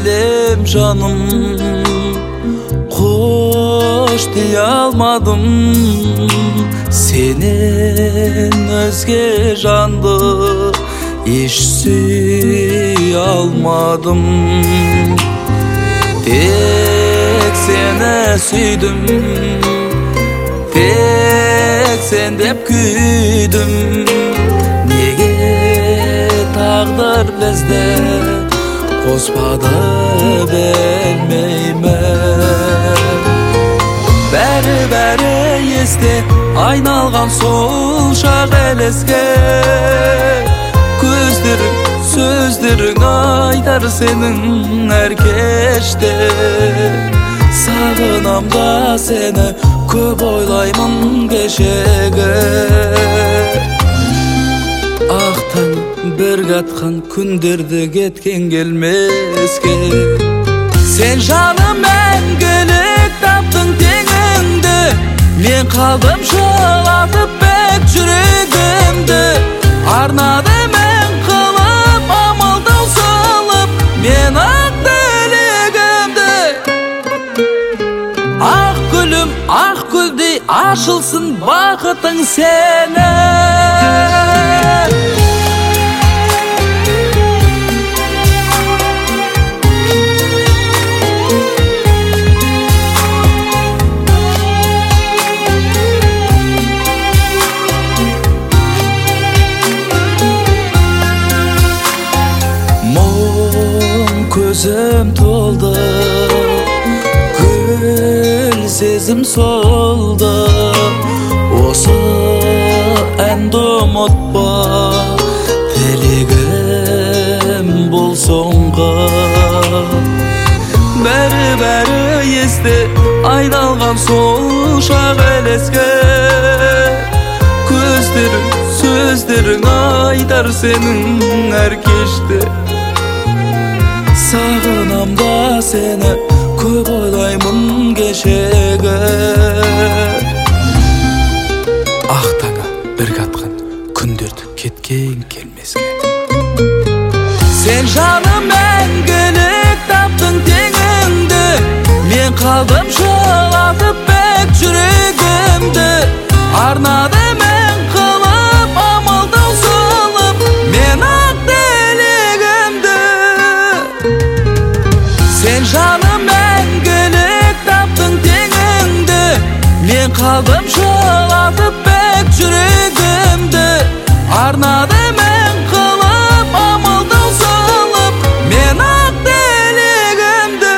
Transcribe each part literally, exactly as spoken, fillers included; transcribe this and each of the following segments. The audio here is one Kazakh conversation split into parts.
элем жаным, кош дей алмадым. Сенен өзге жанды еш сүй алмадым. Тек сені сүйдім, тек сен деп күйдім. Неге тағдыр бізді қоспады білмеймін. Бәрі-бәрі есте айналған сол шақ елеске. Көздерің, сөздерің айтар сенің әр кеште. Сағынам да сені, көп ойлаймын кешегі. Ақтан бір қатқан күндерді кеткен келмеске. Сен жаным мәңгілік таптың теңіңді, мен қалдым жылатып бек жүрегімді. Арнады мен қылып, амалдау салып, мен ақ тілегімді. Ақ гүлім, ақ гүлдей ашылсын бақытың сені. Көзім толды, гүл сезім солды. Осы әнді ұмытпа, тілегім бұл соңғы. Бәрі-бәрі есте айналған сол шақ елеске. Көздерің, сөздерің айтар сенің әр кеште. Сағынам да сені, көп ойлаймын кешегі. Ақтаңа бір қатқан күндерді кеткен келмеске. Сен жаным мәңгілік таптың теңіңді, мен қалдым жылатып бек жүрегімді. Арнады мен қылып, амалдау салып, мен ақ тілегімді. Сен жаным мәңгілік таптың теңіңді, мен қалдым жылатып бек жүрегімді. Арнады мен қылып, амалдау салып, мен ақ тілегімді.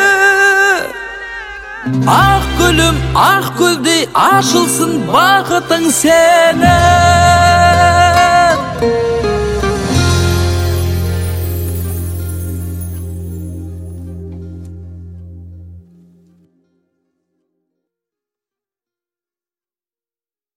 Ақ гүлім, ақ гүлдей ашылсын бақытың сені.